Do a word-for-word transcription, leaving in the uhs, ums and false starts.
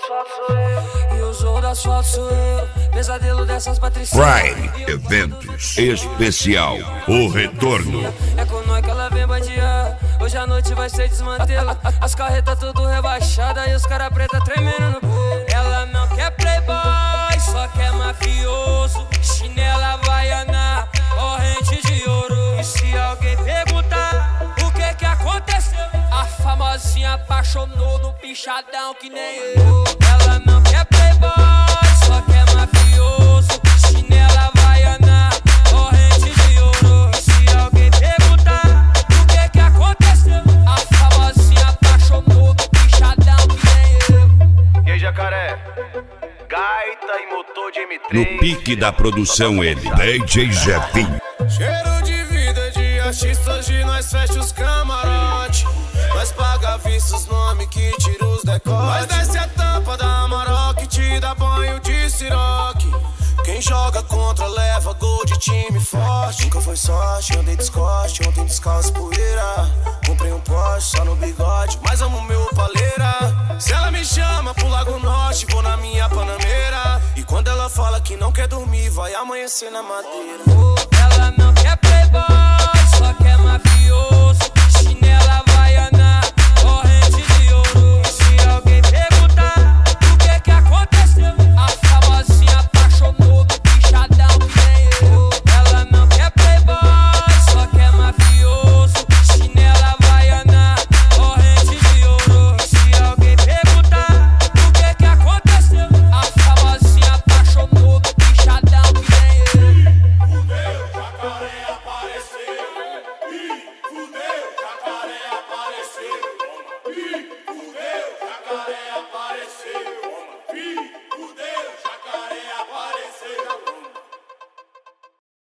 asfalto sou eu. E o jogo do asfalto sou eu. Pesadelo dessas patricinhas. Prime Eventos Especial, o retorno. É com nós que ela vem bandear. Hoje a noite vai ser desmantela. As carretas tudo rebaixadas e os cara preta tremendo no pulo. Ela não quer playboy, só quer mafioso. Chinela havaiana, corrente de ouro. E se alguém perguntar o que que aconteceu, a famosinha apaixonou no pichadão que nem eu. Ela não quer playboy, só quer mafioso. Chinela havaiana, corrente de ouro. E se alguém perguntar o que que aconteceu, a famosinha apaixonou no pichadão que nem eu. E aí, jacaré? Gaita e motor de M três. No pique da produção ele, D J Jefinho. Cheiro de vida de artista, hoje nós fecha os camarote. Nós paga vista os nomes que tira os decotes. Nós desce a tampa da Maroc, te dá banho de siroque. Quem joga contra leva gol de time forte. Nunca foi sorte, andei descoste, ontem descalço poeira. Comprei um Porsche só no bigode, mas amo meu paleira. Se ela me chama pro Lago Norte, vou na minha Panameira. E quando ela fala que não quer dormir, vai amanhecer na madeira. Ela não quer playboy, só quer mafioso. Chinela havaiana, corrente de ouro. E se alguém perguntar o que que aconteceu, a famosinha apaixonou no pichadão que nem eu. Ela não quer playboy, só quer mafioso. Chinela havaiana, corrente de ouro. E se alguém perguntar o que que aconteceu, a famosinha apaixonou no pichadão que nem eu. Fudeu, jacaré apareceu. Ih, fudeu, jacaré apareceu.